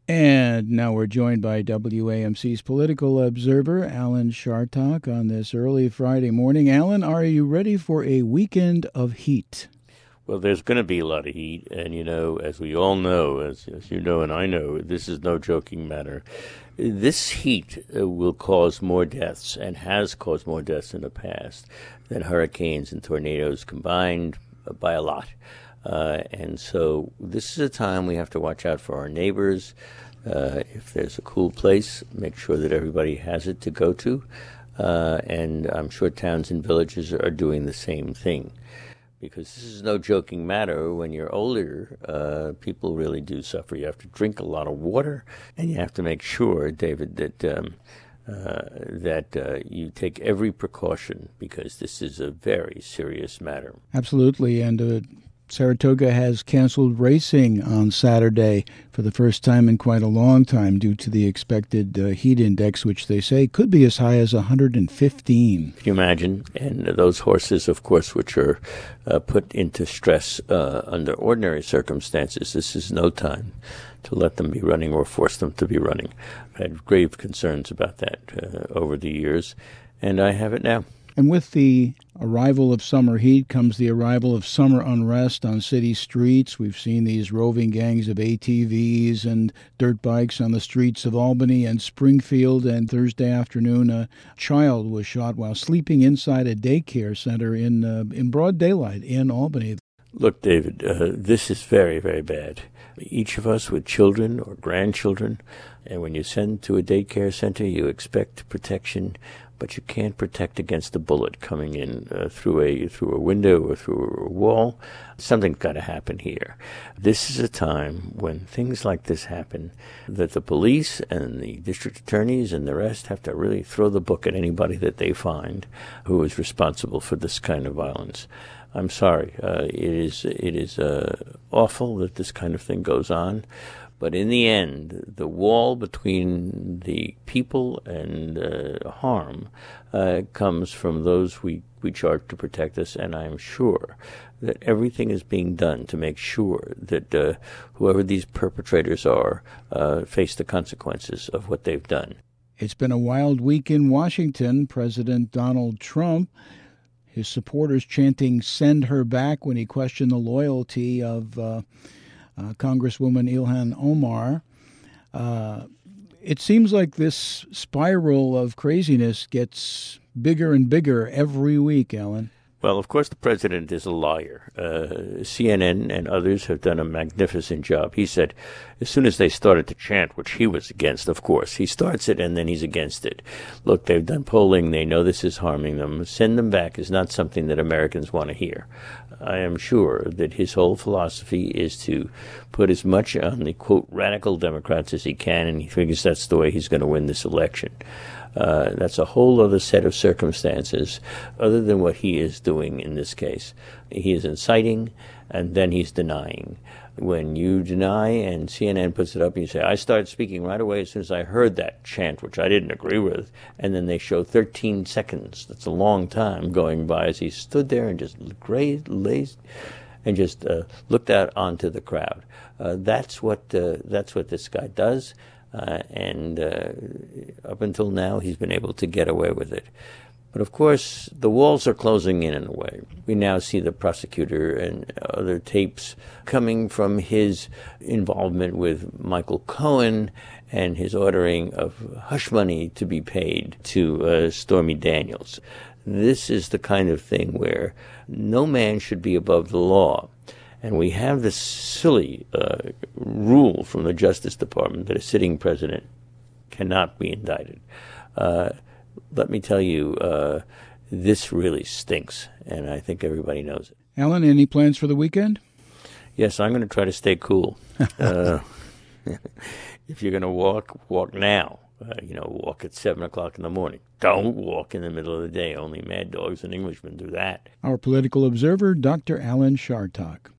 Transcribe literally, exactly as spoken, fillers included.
And now we're joined by W A M C's political observer, Alan Chartock, on this early Friday morning. Alan, are you ready for a weekend of heat? Well, there's going to be a lot of heat, and you know, as we all know, as, as you know and I know, this is no joking matter. This heat uh, will cause more deaths and has caused more deaths in the past than hurricanes and tornadoes combined uh, by a lot. Uh, and so this is a time we have to watch out for our neighbors. Uh, if there's a cool place, make sure that everybody has it to go to. Uh, and I'm sure towns and villages are doing the same thing. Because this is no joking matter. When you're older, uh, people really do suffer. You have to drink a lot of water, and you have to make sure, David, that um, uh, that uh, you take every precaution, because this is a very serious matter. Absolutely, and uh, Saratoga has canceled racing on Saturday for the first time in quite a long time due to the expected uh, heat index, which they say could be as high as one hundred fifteen. Can you imagine? And those horses, of course, which are uh, put into stress uh, under ordinary circumstances, this is no time to let them be running or force them to be running. I've had grave concerns about that uh, over the years, and I have it now. And with the arrival of summer heat comes the arrival of summer unrest on city streets. We've seen these roving gangs of A T Vs and dirt bikes on the streets of Albany and Springfield. And Thursday afternoon, a child was shot while sleeping inside a daycare center in uh, in broad daylight in Albany. Look, David, uh, this is very, very bad. Each of us with children or grandchildren, and when you send to a daycare center, you expect protection, but you can't protect against a bullet coming in uh, through a through a window or through a wall. Something's got to happen here. This is a time when things like this happen that the police and the district attorneys and the rest have to really throw the book at anybody that they find who is responsible for this kind of violence. I'm sorry. Uh, it is it is uh, awful that this kind of thing goes on. But in the end, the wall between the people and uh, harm uh, comes from those we, we charge to protect us, and I'm sure that everything is being done to make sure that uh, whoever these perpetrators are uh, face the consequences of what they've done. It's been a wild week in Washington. President Donald Trump, his supporters chanting "Send her back" when he questioned the loyalty of uh, Uh, Congresswoman Ilhan Omar. Uh, it seems like this spiral of craziness gets bigger and bigger every week, Alan. Well, of course, the president is a liar. Uh, C N N and others have done a magnificent job. He said, as soon as they started to chant, which he was against, of course, he starts it and then he's against it. Look, they've done polling. They know this is harming them. Send them back is not something that Americans want to hear. I am sure that his whole philosophy is to put as much on the, quote, radical Democrats as he can, and he figures that's the way he's going to win this election. Uh, that's a whole other set of circumstances other than what he is doing in this case. He is inciting, and then he's denying. When you deny and C N N puts it up and you say, I started speaking right away as soon as I heard that chant, which I didn't agree with, and then they show thirteen seconds, that's a long time, going by as he stood there and just grazed, lazed, and just uh, looked out onto the crowd. Uh, that's what uh, that's what this guy does. Uh, and uh, up until now, he's been able to get away with it. But of course, the walls are closing in in a way. We now see the prosecutor and other tapes coming from his involvement with Michael Cohen and his ordering of hush money to be paid to uh, Stormy Daniels. This is the kind of thing where no man should be above the law. And we have this silly uh, rule from the Justice Department that a sitting president cannot be indicted. Uh, let me tell you, uh, this really stinks, and I think everybody knows it. Alan, any plans for the weekend? Yes, I'm going to try to stay cool. uh, if you're going to walk, walk now. Uh, you know, walk at seven o'clock in the morning. Don't walk in the middle of the day. Only mad dogs and Englishmen do that. Our political observer, Doctor Alan Chartock.